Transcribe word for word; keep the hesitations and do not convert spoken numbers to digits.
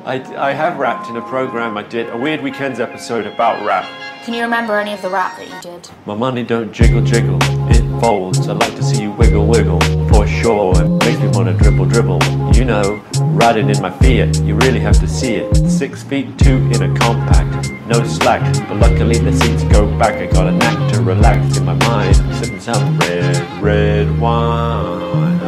I, I have rapped in a program I did, a Weird Weekends episode about rap. Can you remember any of the rap that you did? My money don't jiggle jiggle, it folds. I'd like to see you wiggle wiggle, for sure. It makes me wanna dribble dribble. You know, riding in my Fiat, you really have to see it. Six feet two in a compact, no slack. But luckily the seats go back. I got a knack to relax in my mind, sipping some red, red wine.